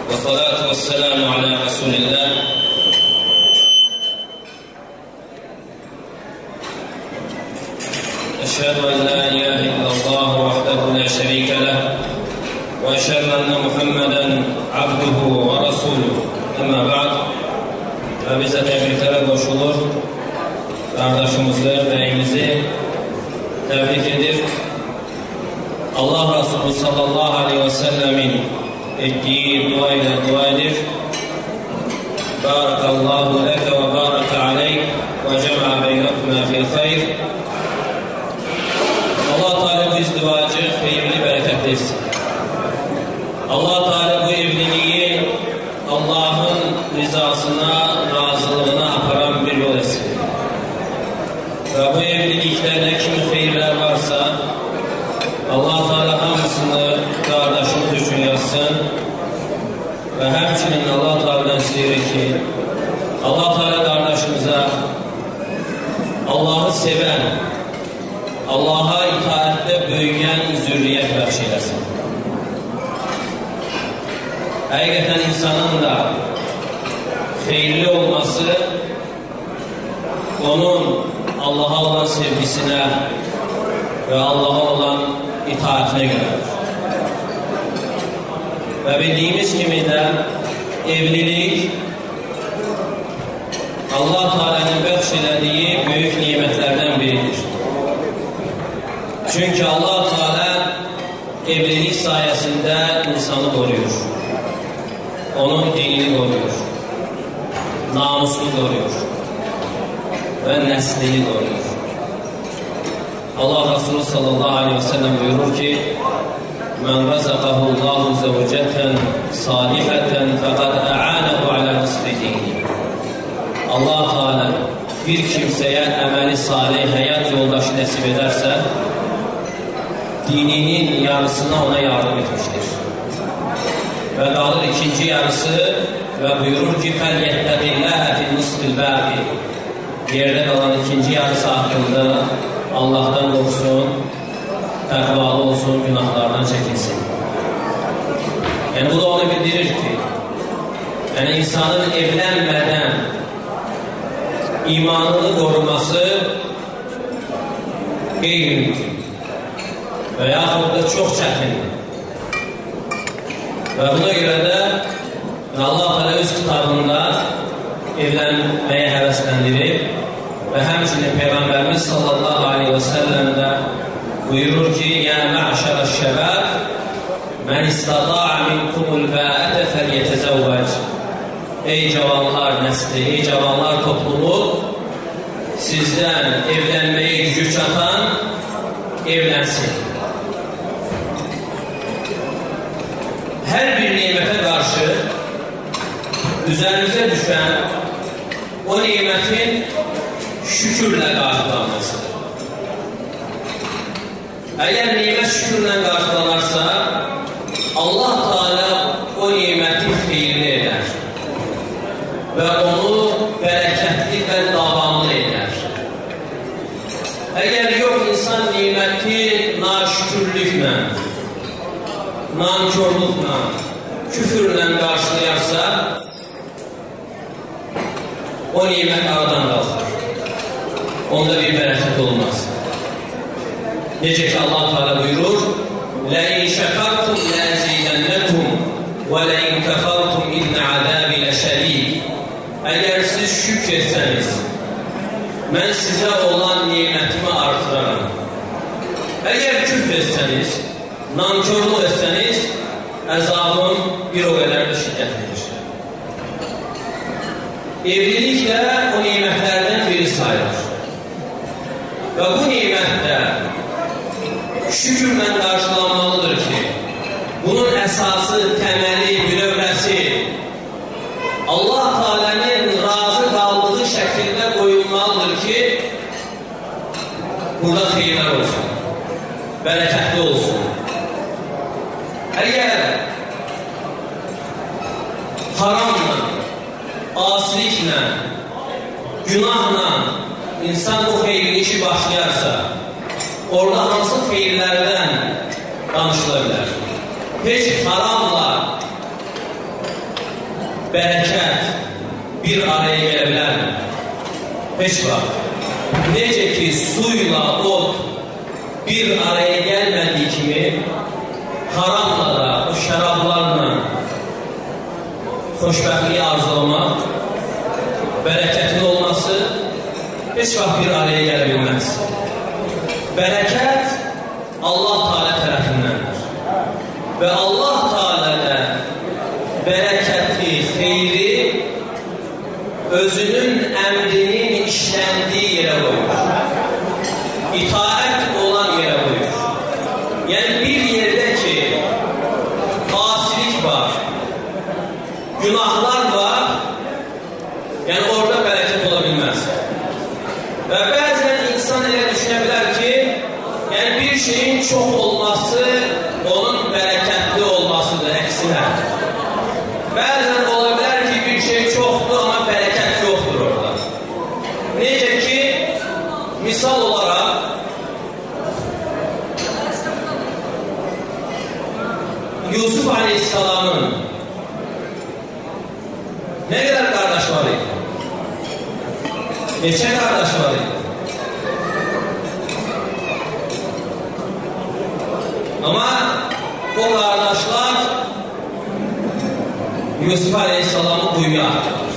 والصلاة والسلام على رسول الله أشهد أن لا إله إلا الله وحده لا شريك له وأشهد أن محمدا عبده ورسوله أما بعد فبizə təbriklərə qoşulur qardaşımızı, bəyimizi təbrik edir. Allah Resulü sallallahu aleyhi ve sellemin ettiği dua ile dua edir. Barakallahu leke ve baraka aleyk ve cema'a beynekuna fil hayr. Allah Teala bu izdivacı hayırlı, bereketli etsin. Allah Teala bu evliliği Allah'ın rızasına, razılığına aparan bir yol etsin. Ve bu evliliklerde kimi hayırlar varsa Allah Teala hamısını kardeşimiz üçün yazsın. Ve həmçinin Allah Teala'dan istəyir ki, Allah Teala kardeşimize Allah'ı seven, Allah'a itaatdə böyüyen zürriyyət bəxş eləsin. Həqiqətən insanın da xeyirli olması onun Allah'a olan sevgisine ve Allah'a olan itaatine görədir. Ve bildiğimiz kimi de evlilik Allah Teala'nın bəxş elədiyi büyük nimetlerden biridir. Çünkü Allah Teala evlilik sayesinde insanı koruyor. Onun dinini koruyor. Namusunu koruyor. Ve neslini koruyor. Allah Resulü sallallahu aleyhi ve sellem buyurur ki Men razaqahu Allahu zevceten saliheten fekad a'anahu ala nisbetihi. Allah Teala bir kimseye əməli salih həyat yoldaşı nəsib ederse dininin yarısına ona yardım etmiştir. Ve kalır ikinci yarısı ve buyurur ki فَلْيَتَّقِ اللّٰهَ فِي النُّصْفِ الْبَاقِ. Yerde kalan ikinci yarısı hakkında Allah'tan korksun, takvalı olsun, günahlardan çekinsin. Yani bu da onu bildirir ki yani insanın evlenmeden imanını koruması qeyri-mümkün və yaxud da çox çətindir. Və buna görə də Allah Teala öz kitabında evlənməyə həvəsləndirir və həmçinin Peyğəmbərimiz sallallahu aleyhi ve sellem də buyurur ki Ya mə'şərə şəbəb mən istada'a minkumul bəətə fəlyətəzəvvəc. Ey cavanlar nəsli, ey cavanlar toplumu, sizdən evlənməyə gücü çatan evlənsin. Her bir nimete karşı üzerimize düşen o nimetin şükürle karşılanmasıdır. Eğer nimet şükürle karşılanırsa Allah Teala o nimeti xeyirli eder ve onu bereketli ve davamlı eder. Eğer yok insan nimeti naşükürlükle, nankörlükle, küfürle karşılayarsa o nimet aradan kalkar. Onda bir bereket olmaz. Necə ki Allah Teala buyurur لَاِنْ شَكَرْتُمْ لَاَزِيدَنَّكُمْ وَلَاِنْ كَفَرْتُمْ اِنَّ عَذَابِ لَشَد۪يدٍ. Eğer siz şükretseniz ben size olan nimetimi artırarım. Eğer küfretseniz, nankörlük etseniz əzabım bir o qədər də şiddətlidir. Evlilik də o nimətlərdən biri sayılır. Və bu nimət də şükürlə qarşılanmalıdır ki, bunun əsası, təməli, bünövrəsi Allah Teala'nın razı qaldığı şəkildə qoyulmalıdır ki, burada xeyirlər olsun, bərəkətli olsun. Eğer haramla, asilikle, günahla insan bu xeyirli işi başlayarsa orada hansı xeyirlərdən danışılabilir? Heç haramla bərəkət bir araya gələ bilərmi? Heç vaxt. Necə ki, suyla od bir araya gəlmədiyi kimi, haramla da, o şərablarla xoşbəxtliyi arzulamaq, bərəkətin olması heç vaxt bir araya gələ bilməz. Bərəkət Allah Teala tərəfindəndir. Və Allah Teala da bərəkəti, xeyri özünün əmrinin işləndiyi yerə qoyur. İtaət olan yerə qoyur. Yəni bir yerdə ki, asilik var, günahlar var, yəni orada bərəkət ola bilməz. Və bəzən insan elə düşünə bilər ki, yəni bir şeyin çox olması onun bərəkətli olmasıdır, əksinə. Bəzən ola bilər ki, bir şey çoxdur, amma bərəkət yoxdur orada. Necə ki, misal olaraq, Yusuf Aleyhisselamın nə qədər qardaş var idi? Neçə qardaş var idi? Amma o qardaşlar Yusuf Aleyhisselamı quyuya atdılar.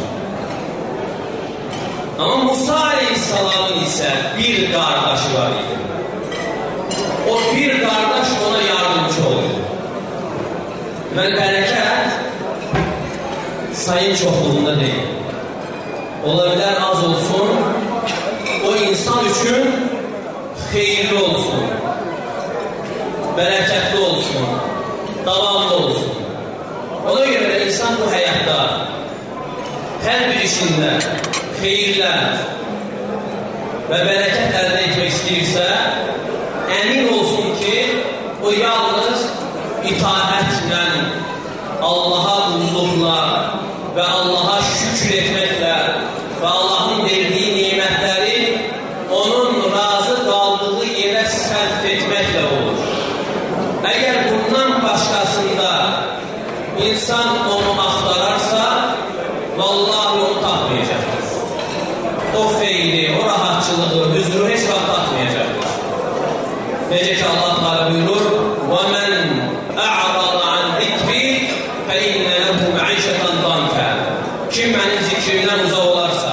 Amma Musa Aleyhisselamın isə bir qardaşı var idi. O bir qardaş ona yardımcı oldu. Və bərəkət sayın çoxluğunda deyil. Ola bilər az olsun, o insan üçün xeyirli olsun, bərəkətli olsun, davamlı olsun. Ona görə də insan bu həyatda hər bir işində xeyirlər və bərəkət əldə etmək istəyirsə, əmin olsun ki, o yalnız itaətlə, Allaha qulluqla və Allaha şükür etməklə və Allahın verdiyi nimətləri onun razı qaldığı yerə sərf etməklə olur. Əgər bundan başqasında insan onu axtararsa, vallahi onu tapmayacaqdır. O xeyri, o rahatçılığı, hüzuru heç vaxt tapmayacaqdır. Necə ki, Allah Teala buyurur, وَمَنْ أَعْرَضَ عَنْ ذِكْرِ فَإِنَّ لَهُ مَعِيشَةً ضَنْكًا. Kim mənim zikrimdən uzaq olarsa,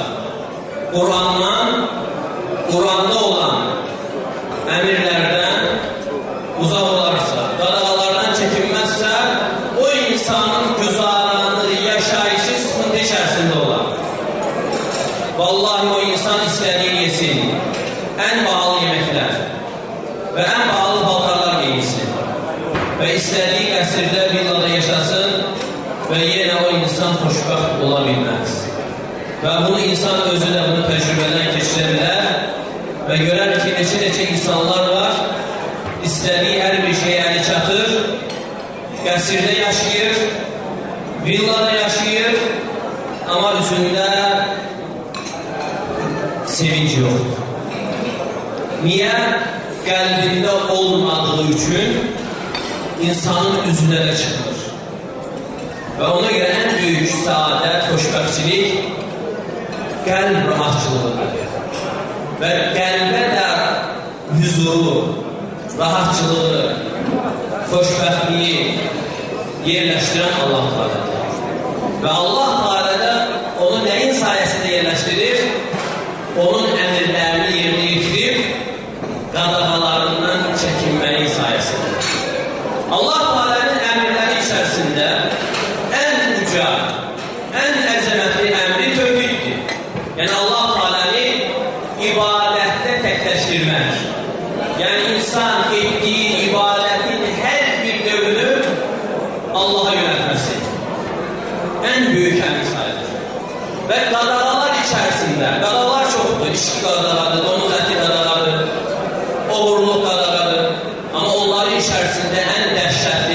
Qur'anda olan əmirlərdən uzaq olarsa, qadağalardan çəkinməzsə, o insanın güzaranı, yaşayışı sıxıntı içərisində olar. Vallahi o insan istədiyi yesin, ən bahalı yeməklər və ən bahalı paltarlar geyinsin və istədiyi qəsrdə, villada yaşasın və yenə o insan xoşbəxt ola bilməz. Və bunu insan özü də bunu təcrübədən keçirə bilər və görər ki, neçə insanlar var, istədiyi hər bir şey əli çatır, qəsrdə yaşayır, villada yaşayır, amma üzündə sevinç yoxdur. Niyə? Qəlbində olmadığı üçün insanın üzünə də çıxmır. Və ona görə ən böyük səadət, xoşbəxtçilik qəlb rahatçılığıdır. Və qəlbə də hüzuru, rahatçılığı, xoşbəxtliyi yerləşdirən Allah Teala'dır. Və Allah Teala da onu nəyin sayəsində yerləşdirir? Onun əmrlərini yerinə yetirib, qadağalarından çəkinməyi sayəsində. Allah Teala'nın əmrləri içərisində ən uca, ən əzəmətli əmri tövhiddir. Yəni Allah Teala'nı ibadətdə təkləşdirmək. Yəni insan etdiyi ibadətin hər bir dövünü Allaha yönəltməsi. Ən böyük əmri sayılır. Və qadağalar içərisində, qadağalar çoxdur. İçki qadağadır, donuz əti qadağadır, oğurluq qadağadır. Amma onların içərisində ən dəhşətli,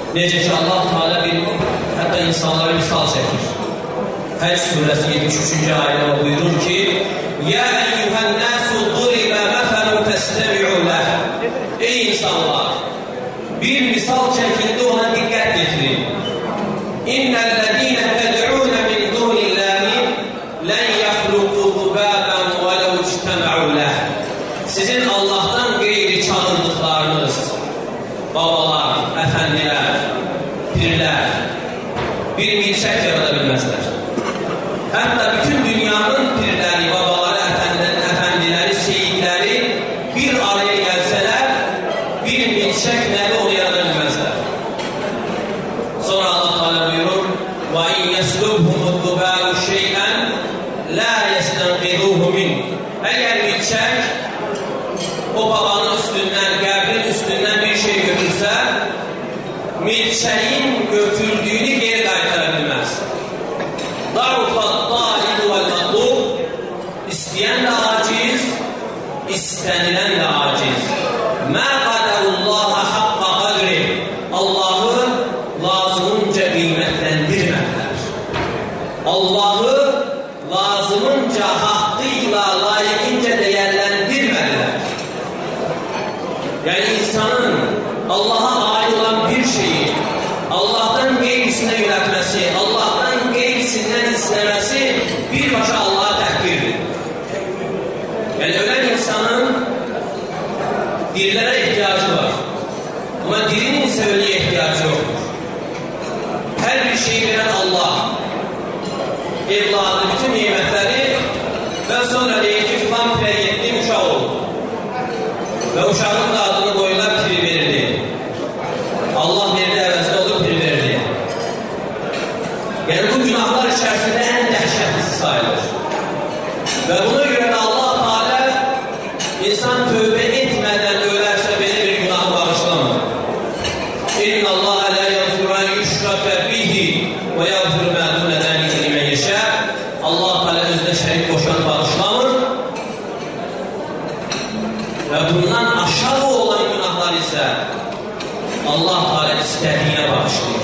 Necə ki, Allah Teala hətta insanlara misal çəkir. Həcc surəsi 73-cü ayədə buyurur ki, "Ya eyyuhən-nəsu duriba məsəlun fəstəmi'u leh." Ey insanlar, bir misal çəkildi, ona diqqət yetirin. "İnnellezîne ted'ûne min dûnillâhi len yahluqû zubâben ve lev ictema'u leh." Sizin Allah'tan qeyri çağırdıqlarınız, babalar, əfəndilər, pirlər bir milçək yarada bilməzlər. Hətta bütün dünyanın pirləri, babaları, əfəndiləri, seyidləri bir araya gəlsələr, bir milçək nəbi onu yarada bilməzlər. Sonra Allah Teala buyurur, وَاِنْ يَسْلُبْهُمُ الذُّبَالُ شَيْئًا لَا يَسْتَنْقِذُوهُ مِنْ. Əgər milçək o babanın üstündən, qəbrin üstündən bir şey götürsə, milçəyin götürdüyünü geri qaytara bilməz. Darufat-talibu vel-matlub. İstəyən də aciz, istənilən də aciz. Mə qaderullaha haqqa qadri. Allahı lazımınca qiymətləndirmədilər. Allahı lazımınca, haqqıyla, layiqincə dəyərləndirmədilər. Yəni insanın Allaha aid olan bir şeyi Allah'tan qeyrisinə yönətməsi, Allah'tan qeyrisindən istəməsi birbaşa Allah'a təhqirdir. Yəni ölən insanın dirilərə ehtiyacı var. Amma dirinin isə ölüyə ehtiyacı yoxdur. Hər bir şeyi verən Allah, evladı, bütün nimətləri və sonra deyir ki, filan pirə getdim, uşaq oldu. Və uşağın da adını qoyular, piri verirdi. Allah verdi, əvəzdə olur, piri verdi. Yəni bu günahlar içərisində ən dəhşətlisi sayılır. Və buna görə də Allah Teala insan tövbə etmədən ölərsə belə bir günahı bağışlamır. İnna Allah la yaghfiru an yushraka bihi və yaghfiru ma dun zalika limen yasha. Allah Teala özünə şərik qoşanı bağışlamır. Və bundan aşağı olan günahlar isə Allah Teala istədiyinə bağışlayır.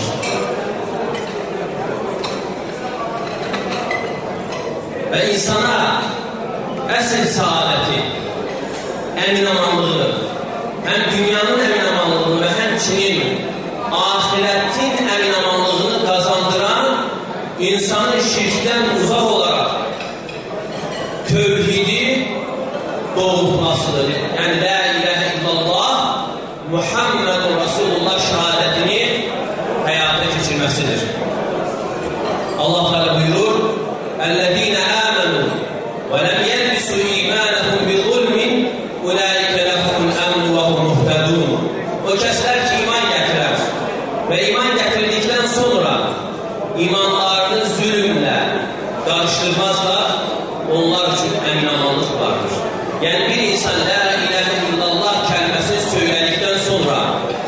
Və insana əsl saadəti, əminamanlığı, həm dünyanın əminamanlığını və həmçinin ahirətin əminamanlığını qazandıran insanın şirkdən uzaq olaraq tövhidi doğrultmasıdır. Yəni, la ilahə illallah, Muhammedun Rasulullah şəhadətini həyata keçirməsidir. Allah Teala buyurur, "Əl-ləzīnə əmənu və ləm yəlbisu imanəhum bi-zulmin ulaikə ləhumul əmnu və hum muhtədun." O kəslər ki, iman gətirər və iman gətirdikdən sonra imanlarını zülmlə qarışdırmazlar, onlar üçün əminamanlıq vardır. Yəni, bir insan la ilahə illallah kəlməsini söylədikdən sonra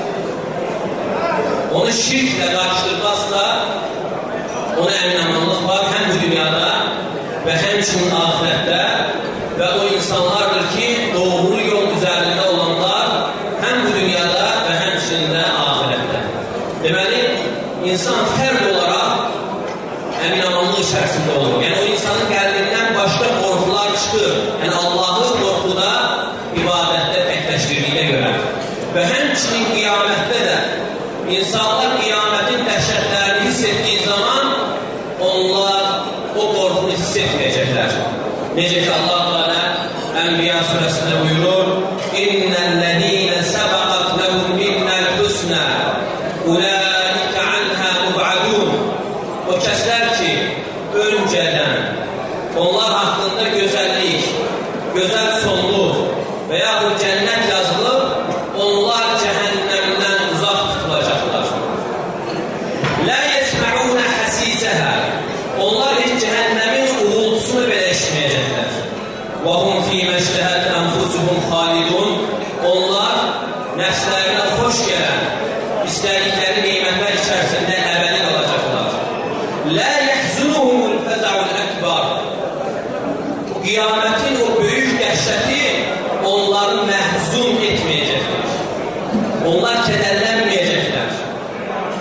onu şirklə qarışdırmazsa, ona əminamanlıq var həm bu dünyada və həmçinin ahirətdə və o insanlardır ki, doğru yol üzərində olanlar həm bu dünyada və həmçinin də ahirətdə. Deməli, insan fərd olaraq əminamanlıq içərisində olur. Yəni, o insanın qəlbindən başqa qorxular çıxır. Yəni, Allahı qorxuda, ibadətdə təkləşdirdiyinə görə. Və həmçinin qiyamətdə də insanlar qiyamətin dəhşətlərini hiss etdiyi zaman onlar o qorxunu hiss etməyəcəklər. Necə ki, Allah Teala Ənbiya surəsində buyurur, "İnnellezîne səbəqət lehum minnel husnə ulaikə anhâ mub'adûn." O kəslər ki, öncədən onlar haqqında gözəllik, gözəl sonluq və yaxud cənnət yazılıb, onlar cəhənnəmdən uzaq tutulacaqlar. Lə yəsmə'unə həsisəhə. Onlar heç cəhənnəmin uğultusunu belə eşitməyəcəklər. Və hum fîmə iştəhət ənfusuhum xalidun. Onlar nəfslərinə xoş gələn, istədikləri neymətlər içərisində əbədi qalacaqlar. Lə yəhzunuhumul fəza'ul əkbar. Qiyamətin o böyük dəhşəti onları məhzun etməyəcəkdir. Onlar kədərlənməyəcəklər.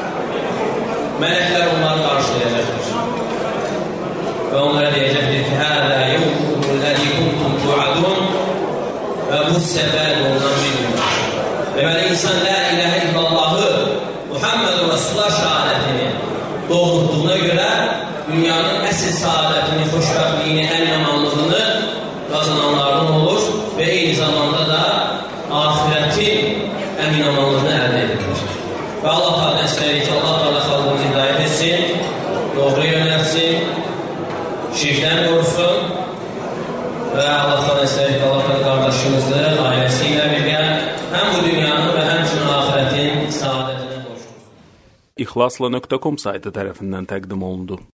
olduğundan bilmiyor. Deməli, insan la ilahə illallahı, Muhammed Rasulullah şəhadətini doğrulduğuna görə dünyanın əsl saadətini, xoşbəxtliyini, əmin-amanlığını qazananlardan olur və eyni zamanda da ahirətin əmin-amanlığını əldə edilir. Və Allah Teala istəyir ki, Allah Teala xalqımızı hidayət etsin, doğru yönəlsin, şirkdən qorusun və Allah Teala istəyir ki, Allah Teala qardaşımızı ailəsi ilə birgə həm bu dünyanın və həmçinin ahirətin saadətinə qoşulsun. İxlasla.com saytı tərəfindən təqdim olundu.